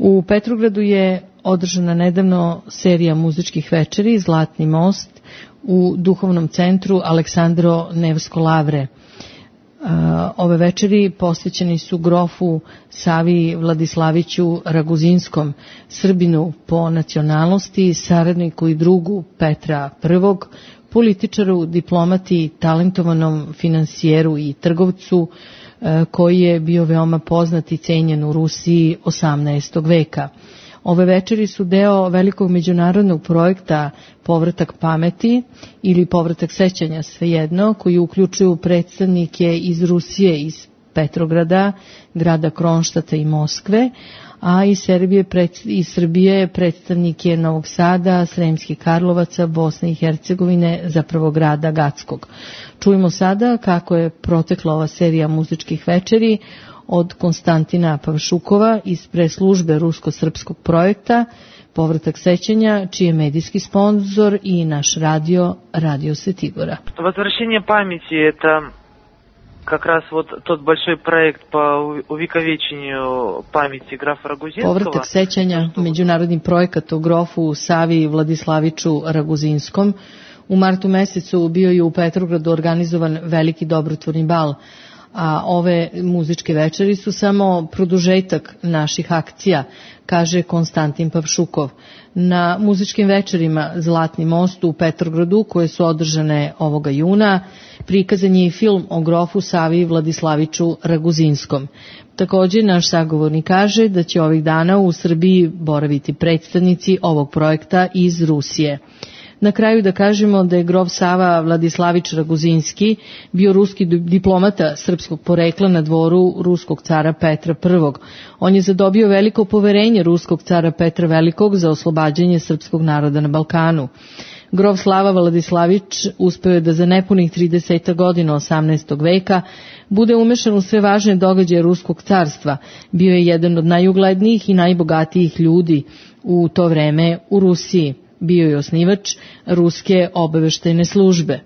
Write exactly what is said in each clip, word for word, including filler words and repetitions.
U Petrogradu je održana nedavno serija muzičkih večeri Zlatni most u duhovnom centru Aleksandro Nevsko Lavre. Ove večeri posvećeni su grofu Savi Vladislaviću Raguzinskom, Srbinu po nacionalnosti, saradniku i drugu Petra Prvog, političaru, diplomati, talentovanom finansijeru i trgovcu koji je bio veoma poznat i cenjen u Rusiji osamnaestog veka. Ove večeri su deo velikog međunarodnog projekta Povratak pameti ili Povratak sećanja, svejedno, koji uključuju predstavnike iz Rusije, iz Petrograda, grada Kronštata i Moskve, a iz Srbije, iz Srbije predstavnike Novog Sada, Sremskih Karlovaca, Bosne i Hercegovine, zapravo grada Gackog. Čujemo sada kako je protekla ova serija muzičkih večeri od Konstantina Pavšukova iz preslužbe rusko-srpskog projekta Povratak sećanja, čiji je medijski sponzor i naš radio, Radio Светигора. Возвращение памяти – это как раз вот тот большой проект по увековечению памяти графа Рагузинского. Povratak sećanja, međunarodni projekat o grofu Savi Vladislaviću Raguzinskom. U martu mesecu bio je u Petrogradu organizovan veliki dobrotvorni bal, a ove muzičke večeri su samo produžetak naših akcija, kaže Konstantin Pavšukov. Na muzičkim večerima Zlatni most u Petrogradu, koje su održane ovoga juna, prikazan je i film o grofu Savi Vladislaviću Raguzinskom. Također, naš sagovornik kaže da će ovih dana u Srbiji boraviti predstavnici ovog projekta iz Rusije. Na kraju da kažemo da je grof Sava Vladislavić Raguzinski bio ruski diplomata srpskog porekla na dvoru ruskog cara Petra Prvog. On je zadobio veliko poverenje ruskog cara Petra Velikog za oslobađanje srpskog naroda na Balkanu. Grof Sava Vladislavić uspeo je da za nepunih trideset godina osamnaestog veka bude umešan u sve važne događaje ruskog carstva. Bio je jedan od najuglednijih i najbogatijih ljudi u to vreme u Rusiji. Bio je osnivač ruske obaveštajne službe.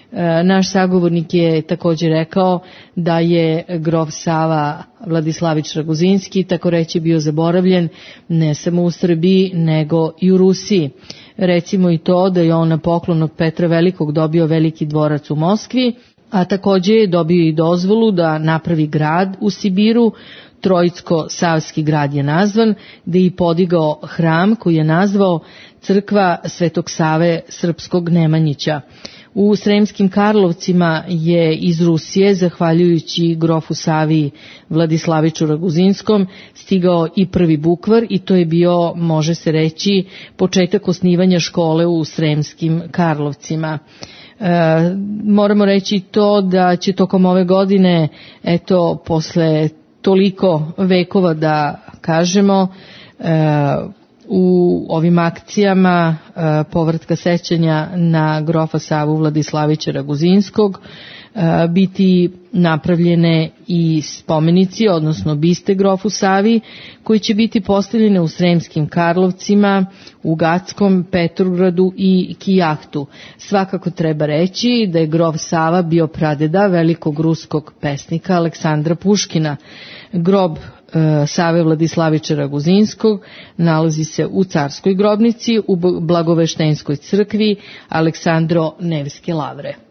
Naš sagovornik je također rekao da je grof Sava Vladislavić Raguzinski, tako reći, bio zaboravljen ne samo u Srbiji, nego i u Rusiji. Recimo i to da je on na poklon od Petra Velikog dobio veliki dvorac u Moskvi, a također je dobio i dozvolu da napravi grad u Sibiru. Trojicko-savski grad je nazvan, gde je i podigao hram koji je nazvao Crkva Svetog Save Srpskog Nemanjića. U Sremskim Karlovcima je iz Rusije, zahvaljujući grofu Savi Vladislaviću Raguzinskom, stigao i prvi bukvar i to je bio, može se reći, početak osnivanja škole u Sremskim Karlovcima. E, moramo reći to da će tokom ove godine, eto, posle toliko vekova da kažemo, e, u ovim akcijama e, povratka sećanja na grofa Savu Vladislavića Raguzinskog e, biti napravljene i spomenici, odnosno biste grofu Savi, koji će biti postavljene u Sremskim Karlovcima, u Gackom, Petrogradu i Kijahtu. Svakako treba reći da je grof Sava bio pradeda velikog ruskog pesnika Aleksandra Puškina. Grob Save Vladislavića Raguzinskog nalazi se u carskoj grobnici u Blagoveštenskoj crkvi Aleksandro Nevske Lavre.